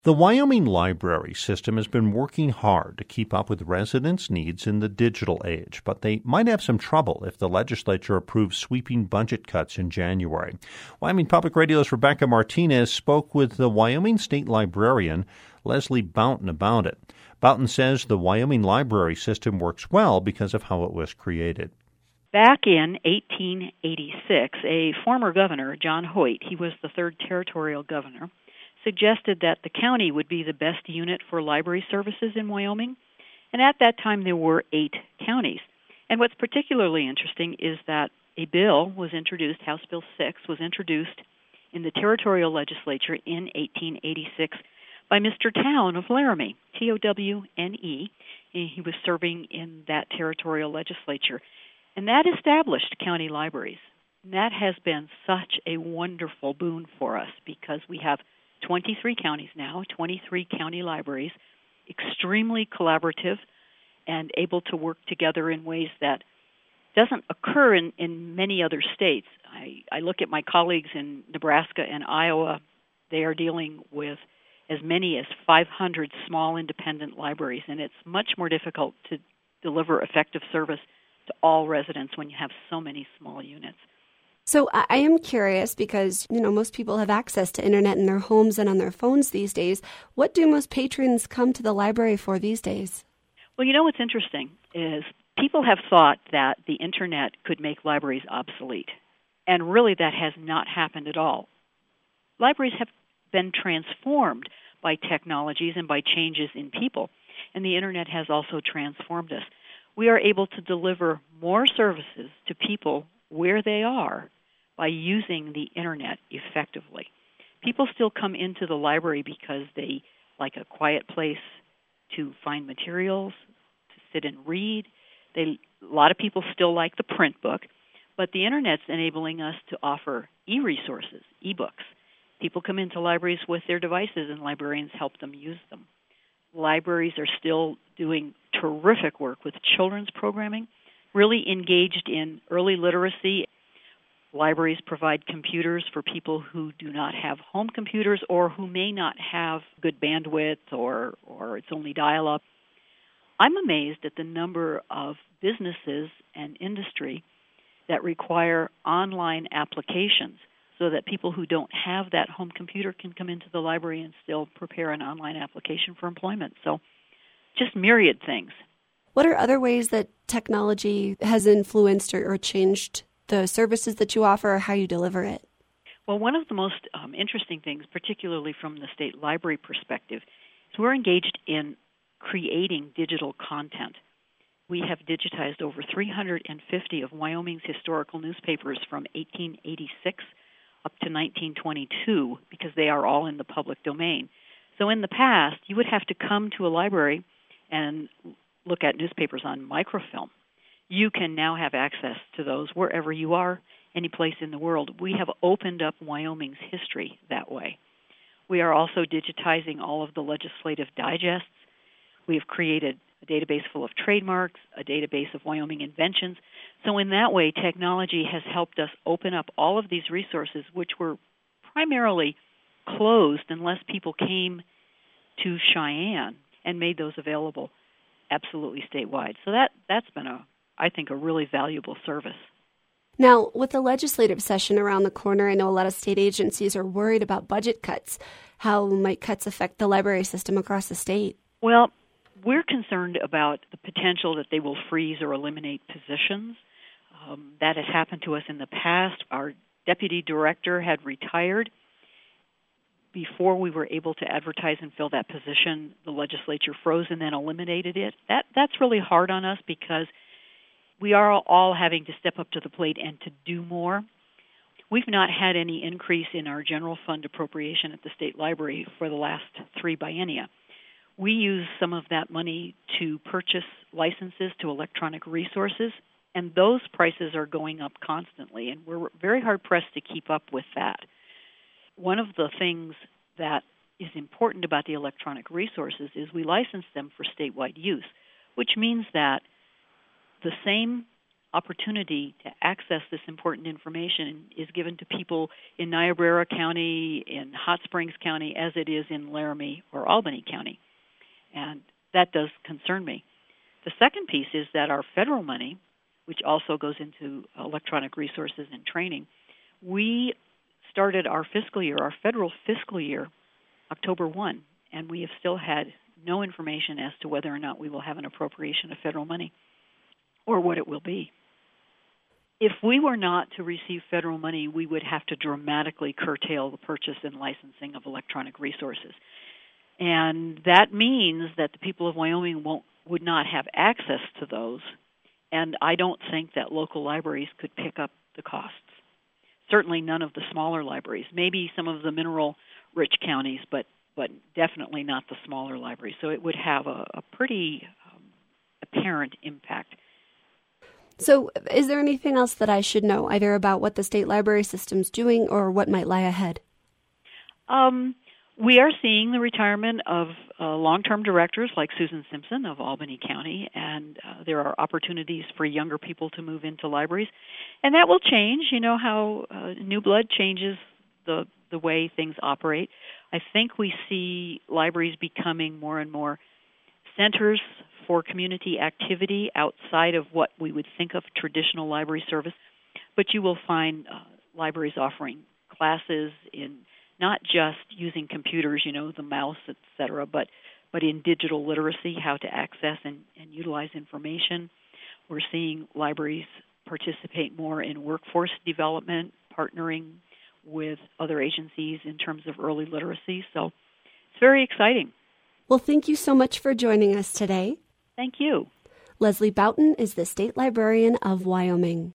The Wyoming library system has been working hard to keep up with residents' needs in the digital age, but they might have some trouble if the legislature approves sweeping budget cuts in January. Wyoming Public Radio's Rebecca Martinez spoke with the Wyoming State Librarian, Leslie Boughton, about it. Boughton says the Wyoming library system works well because of how it was created. Back in 1886, a former governor, John Hoyt, he was the third territorial governor, suggested that the county would be the best unit for library services in Wyoming. And at that time, there were 8 counties. And what's particularly interesting is that a bill was introduced, House Bill 6, was introduced in the territorial legislature in 1886 by Mr. Towne of Laramie, Towne. He was serving in that territorial legislature. And that established county libraries. And that has been such a wonderful boon for us because we have 23 counties now, 23 county libraries, extremely collaborative and able to work together in ways that doesn't occur in many other states. I look at my colleagues in Nebraska and Iowa. They are dealing with as many as 500 small independent libraries, and it's much more difficult to deliver effective service to all residents when you have so many small units. So I am curious because, most people have access to internet in their homes and on their phones these days. What do most patrons come to the library for these days? Well, what's interesting is people have thought that the internet could make libraries obsolete. And really that has not happened at all. Libraries have been transformed by technologies and by changes in people. And the internet has also transformed us. We are able to deliver more services to people where they are by using the internet effectively. People still come into the library because they like a quiet place to find materials, to sit and read. A lot of people still like the print book, but the internet's enabling us to offer e-resources, e-books. People come into libraries with their devices and librarians help them use them. Libraries are still doing terrific work with children's programming, really engaged in early literacy. Libraries provide computers for people who do not have home computers or who may not have good bandwidth or it's only dial-up. I'm amazed at the number of businesses and industry that require online applications so that people who don't have that home computer can come into the library and still prepare an online application for employment. So just myriad things. What are other ways that technology has influenced or changed the services that you offer or how you deliver it? Well, one of the most interesting things, particularly from the state library perspective, is we're engaged in creating digital content. We have digitized over 350 of Wyoming's historical newspapers from 1886 up to 1922 because they are all in the public domain. So in the past, you would have to come to a library and look at newspapers on microfilm. You can now have access to those wherever you are, any place in the world. We have opened up Wyoming's history that way. We are also digitizing all of the legislative digests. We have created a database full of trademarks, a database of Wyoming inventions. So in that way, technology has helped us open up all of these resources, which were primarily closed unless people came to Cheyenne and made those available absolutely statewide. So that's been, I think, a really valuable service. Now, with the legislative session around the corner, I know a lot of state agencies are worried about budget cuts. How might cuts affect the library system across the state? Well, we're concerned about the potential that they will freeze or eliminate positions. That has happened to us in the past. Our deputy director had retired. Before we were able to advertise and fill that position, the legislature froze and then eliminated it. That's really hard on us because we are all having to step up to the plate and to do more. We've not had any increase in our general fund appropriation at the state library for the last 3 biennia. We use some of that money to purchase licenses to electronic resources, and those prices are going up constantly, and we're very hard-pressed to keep up with that. One of the things that is important about the electronic resources is we license them for statewide use, which means that the same opportunity to access this important information is given to people in Niobrara County, in Hot Springs County, as it is in Laramie or Albany County. And that does concern me. The second piece is that our federal money, which also goes into electronic resources and training, we started our federal fiscal year, October 1, and we have still had no information as to whether or not we will have an appropriation of federal money or what it will be. If we were not to receive federal money, we would have to dramatically curtail the purchase and licensing of electronic resources. And that means that the people of Wyoming would not have access to those, and I don't think that local libraries could pick up the costs. Certainly none of the smaller libraries, maybe some of the mineral-rich counties, but definitely not the smaller libraries. So it would have a pretty apparent impact. So is there anything else that I should know, either about what the state library system's doing or what might lie ahead? We are seeing the retirement of long-term directors like Susan Simpson of Albany County, and there are opportunities for younger people to move into libraries. And that will change. You know how new blood changes the way things operate. I think we see libraries becoming more and more centers for community activity outside of what we would think of traditional library service. But you will find libraries offering classes in not just using computers, the mouse, et cetera, but in digital literacy, how to access and utilize information. We're seeing libraries participate more in workforce development, partnering with other agencies in terms of early literacy. So it's very exciting. Well, thank you so much for joining us today. Thank you. Leslie Boughton is the State Librarian of Wyoming.